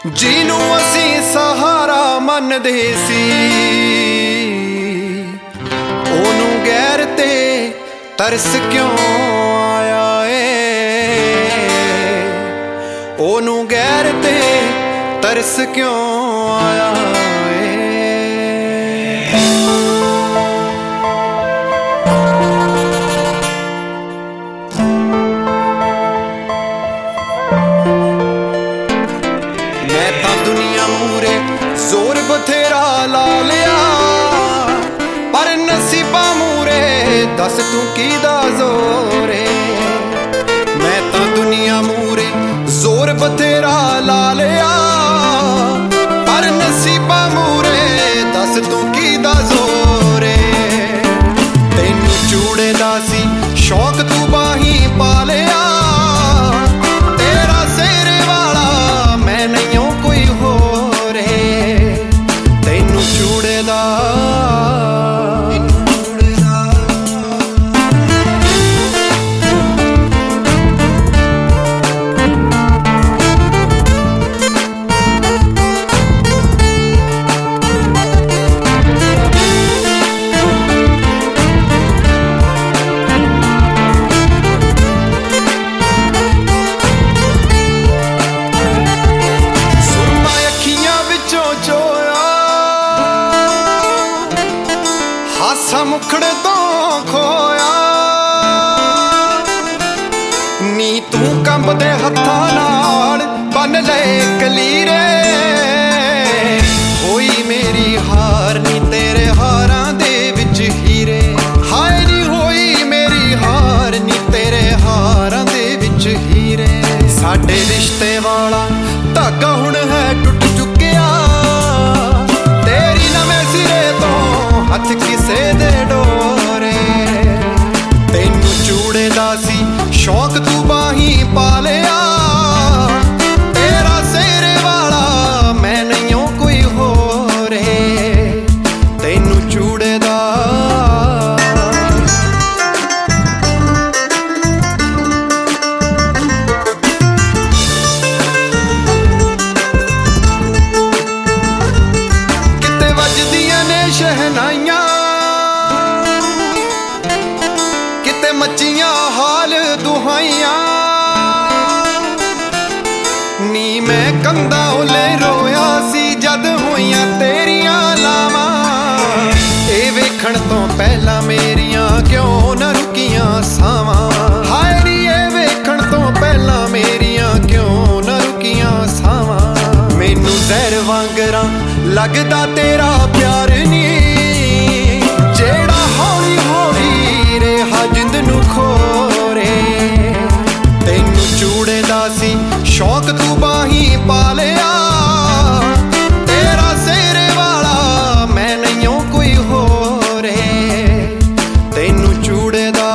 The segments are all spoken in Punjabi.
ਜਿਹਨੂੰ ਅਸੀਂ ਸਹਾਰਾ ਮੰਨਦੇ ਸੀ, ਉਹਨੂੰ ਗੈਰ ਤੇ ਤਰਸ ਕਿਉਂ ਆਇਆ ਏ, ਉਹਨੂੰ ਗੈਰ ਤੇ ਤਰਸ ਕਿਉਂ ਆਇਆ ਏ। मैं तां दुनिया मूरे जोर बथेरा ला लिया, पर नसीबा मूरे दस तू कीदा जोर है। मैं तां दुनिया मूरे जोर बथेरा ला लिया, पर नसीबा मूरे दस तू कीदा जोर है। तैनू चूड़े दा सी शौक तू बाही पा लिया, ਹਾਸਾ ਮੁਖੜੇ ਤੋਂ ਖੋਇਆ ਨੀ, ਤੂੰ ਕੰਬਦੇ ਹੱਥਾਂ ਨਾਲ ਬੰਨ ਲਏ ਕਲੀਰੇ। ਹੋਈ ਮੇਰੀ ਹਾਰ ਨੀ ਤੇਰੇ ਹਾਰਾਂ ਦੇ ਵਿੱਚ ਹੀਰੇ, ਹਾਏ ਨੀ ਹੋਈ ਮੇਰੀ ਹਾਰ ਨੀ ਤੇਰੇ ਹਾਰਾਂ ਦੇ ਵਿੱਚ ਹੀਰੇ। ਸਾਡੇ ਰਿਸ਼ਤੇ ਵਾਲਾ ਧਾਗਾ ਹੁਣ ਹੈ ਟੁੱਟ ਚੁੱਕਿਆ, ਤੇਰੀ ਨਵੇਂ ਸਿਰੇ ਤੋਂ ਹੱਥ ਕਿਸੇ ਦੇ ਡੋਰੇ। ਤੈਨੂੰ ਚੂੜੇ ਦਾ ਸੀ ਸ਼ੌਕ ਤੂੰ ਬਾਹੀਂ ਪਾ ਲਿਆ, ਤੇਰਾ ਸਿਰੇ ਵਾਲਾ ਮੈਂ ਨਹੀਂ ਓ ਕੋਈ ਹੋਰ ਏ। ਤੈਨੂੰ ਚੂੜੇ ਦਾ ਕਿਤੇ ਵੱਜਦੀਆਂ ਨੇ ਸ਼ਹਿਨਾਈਆਂ, ਕਿਤੇ ਮੱਚੀਆਂ ਹਾਲ ਦੁਹਾਈਆਂ ਨੀ। ਮੈਂ ਕੰਧਾਂ ਉੱਲੇ ਰੋਇਆ ਸੀ ਜਦ ਹੋਈਆਂ ਤੇਰੀਆਂ ਲਾਵਾਂ, ਇਹ ਵੇਖਣ ਤੋਂ ਪਹਿਲਾਂ ਮੇਰੀਆਂ ਕਿਉਂ ਨਾ ਰੁਕੀਆਂ ਸਾਵਾਂ। ਹਾਏ ਨੀ ਇਹ ਵੇਖਣ ਤੋਂ ਪਹਿਲਾਂ ਮੇਰੀਆਂ ਕਿਉਂ ਨਾ ਰੁਕੀਆਂ ਸਾਵਾਂ। ਮੈਨੂੰ ਜ਼ਹਿਰ ਵਾਂਗਰਾਂ ਲੱਗਦਾ ਤੇਰਾ ਪਿਆਰ ਨੀ, ਜਿਹੜਾ ਹੌਲੀ ਹੌਲੀ ਰਿਹਾ ਜਿੰਦ ਨੂੰ ਖੋਰੇ। ਤੈਨੂੰ ਚੂੜੇ ਦਾ ਸੀ ਸ਼ੌਕ ਤੂੰ ਬਾਹੀਂ ਪਾ ਲਿਆ, ਤੇਰਾ ਸਿਰੇ ਵਾਲਾ ਮੈਂ ਨਹੀਂ ਓ ਕੋਈ ਹੋਰ ਏ। ਤੈਨੂੰ ਚੂੜੇ ਦਾ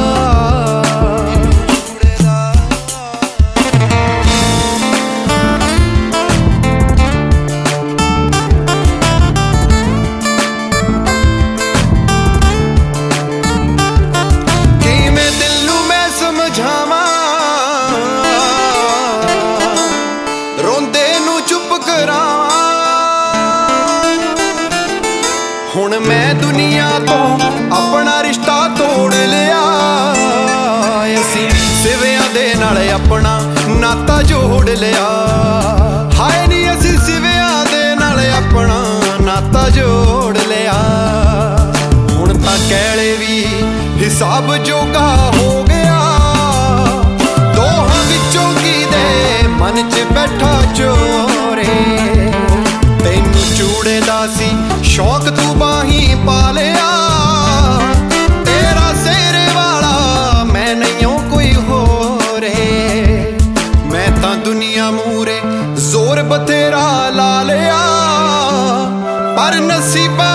ਹੁਣ ਮੈਂ ਦੁਨੀਆ ਤੋਂ ਆਪਣਾ ਰਿਸ਼ਤਾ ਤੋੜ ਲਿਆ, ਅਸੀਂ ਸਿਵਿਆਂ ਦੇ ਨਾਲ ਆਪਣਾ ਨਾਤਾ ਜੋੜ ਲਿਆ। ਹਾਏ ਨੀ ਅਸੀਂ ਸਿਵਿਆਂ ਦੇ ਨਾਲ ਆਪਣਾ ਨਾਤਾ ਜੋੜ ਲਿਆ। ਹੁਣ ਤਾਂ ਕਹਿਲੇ ਵੀ ਹਿਸਾਬ ਜੋਗਾ ਹੋ ਗਿਆ, ਦੋਹਾਂ ਵਿੱਚੋਂ ਕਿਹਦੇ ਮਨ 'ਚ ਬੈਠਾ ਚੋਰੇ। ਤੈਨੂੰ ਚੂੜੇ ਦਾ ਸੀ ਸ਼ੌਕ ਤੂੰ ਬਾਹੀਂ ਪਾ ਲਿਆ, ਤੇਰਾ ਸਿਰੇ ਵਾਲਾ ਮੈਂ ਨਹੀਂ ਓ ਕੋਈ ਹੋਰ ਏ। ਮੈਂ ਤਾਂ ਦੁਨੀਆ ਮੂਰੇ ਜ਼ੋਰ ਬਥੇਰਾ ਲਾ ਲਿਆ, ਪਰ ਨਸੀਬ